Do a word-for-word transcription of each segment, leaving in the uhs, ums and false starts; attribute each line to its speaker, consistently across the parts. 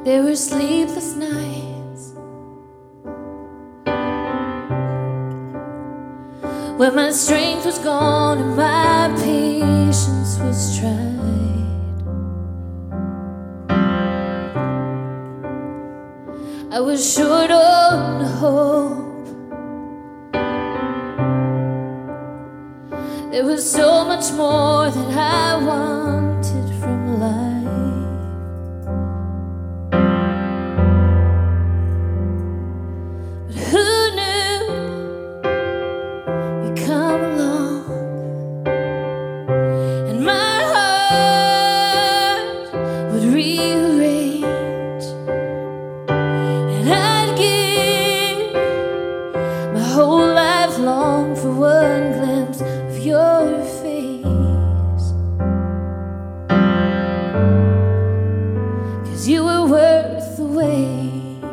Speaker 1: There were sleepless nights when my strength was gone and my patience was tried. I was short on hope. There was so much more that I wanted from life. Whole life long for one glimpse of your face, 'cause you were worth the wait.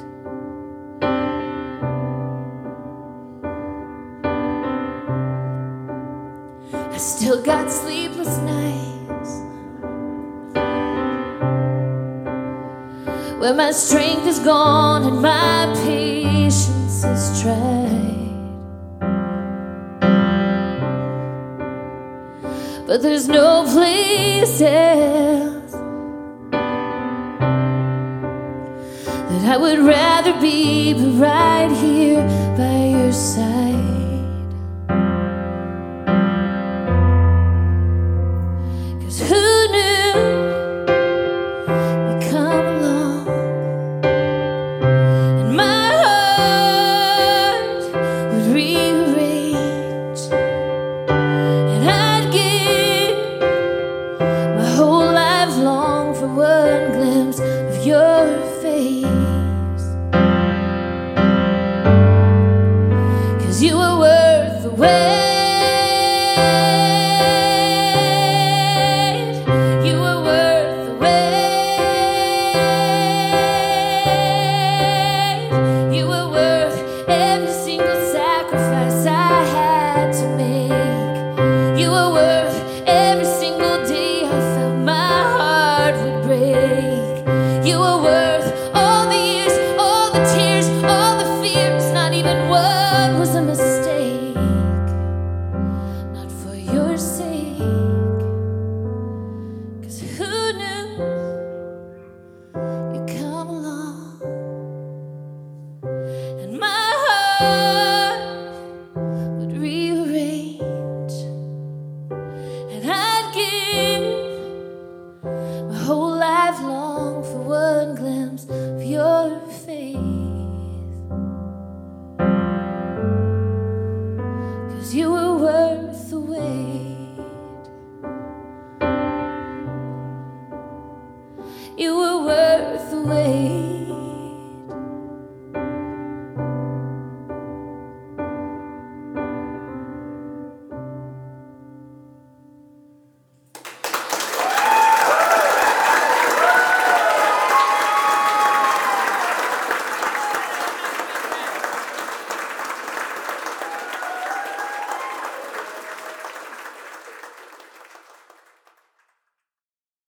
Speaker 1: I still got sleepless nights when my strength is gone and my patience is tried. But there's no place else that I would rather be but right here by your side. 'Cause who knew you'd come along and my heart would rearrange, and I'd give my whole life long for one glimpse of your face, 'cause you were worth the wait. You were worth the wait. You were worth every single sacrifice I had to make. You were worth every single day I felt my heart would break. You were worth all the years, all the tears, all the fears. Not even one was a mistake, not for your sake. 'Cause who knew you'd come along and my heart would rearrange, and I'd give my whole life long for one glimpse of your face, 'cause you were worth the wait. You were worth the wait.